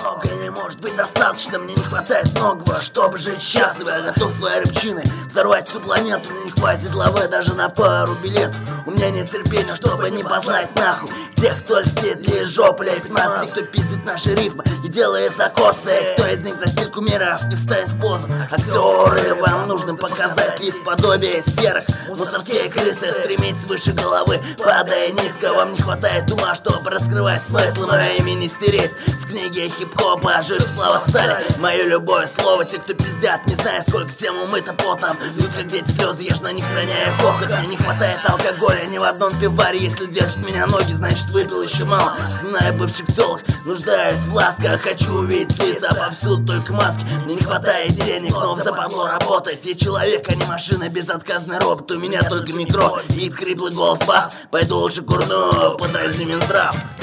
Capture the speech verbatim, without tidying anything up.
Многое не может быть достаточно, мне не хватает многого, чтобы жить счастливо. Я готов своей рыбчиной взорвать всю планету. Мне не хватит лавы даже на пару билетов. У меня нет терпения, чтобы не послать нахуй тех, кто льстит, лишь жопу лепит нас. Те, кто пиздит наши рифмы и делает закосы. Кто из них за стиль кумиров не встанет в позу. Актеры, вам нужно показать лист подобие серых. Мусорские крысы стремить выше головы, падая низко. Вам не хватает ума, чтобы раскрывать смыслы. Мое имя не стереть с книги хип-хопа. Жир, слава, стали, мое любое слово. Те, кто пиздят, не зная, сколько тем умыто потом, льют как дети слезы, ешь на них роняя хохот. Мне не хватает алкоголя ни в одном пивбаре. Если держат меня ноги, значит выпил еще мало. Знаю бывших тёлок, нуждаюсь в ласках. Хочу увидеть лица повсюду, только маски. Мне не хватает денег, но в западло работать. Я человек, а не машина, безотказный робот. У меня только микро, и хриплый голос бас. Пойду лучше курну, подразню Минздрав.